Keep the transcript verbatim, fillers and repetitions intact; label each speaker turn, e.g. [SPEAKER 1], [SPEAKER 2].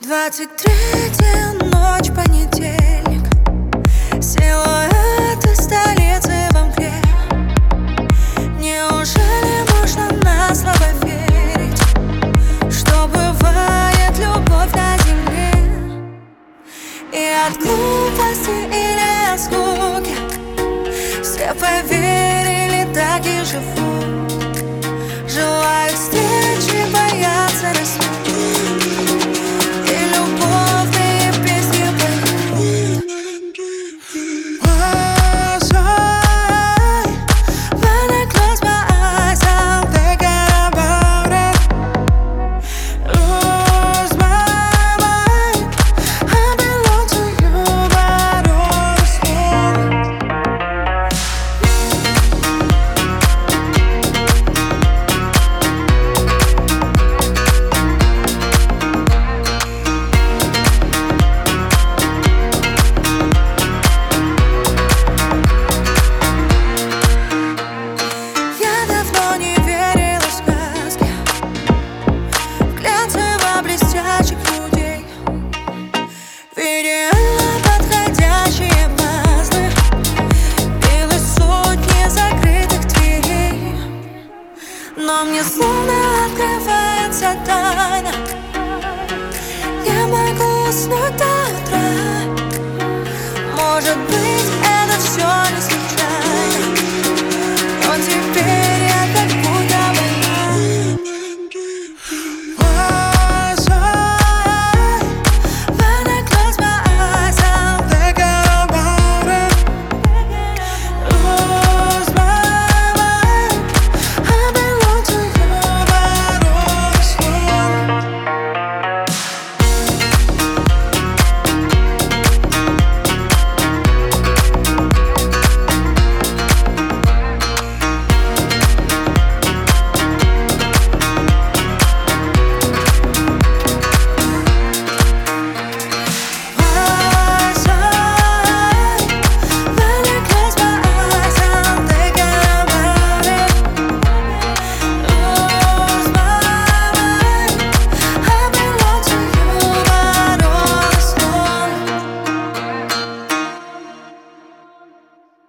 [SPEAKER 1] Двадцать третья ночь, понедельник. Силуэты столицы во мгле. Неужели можно на слово верить, что бывает любовь на земле? И от глупости или от скуки все поверили, так и живут.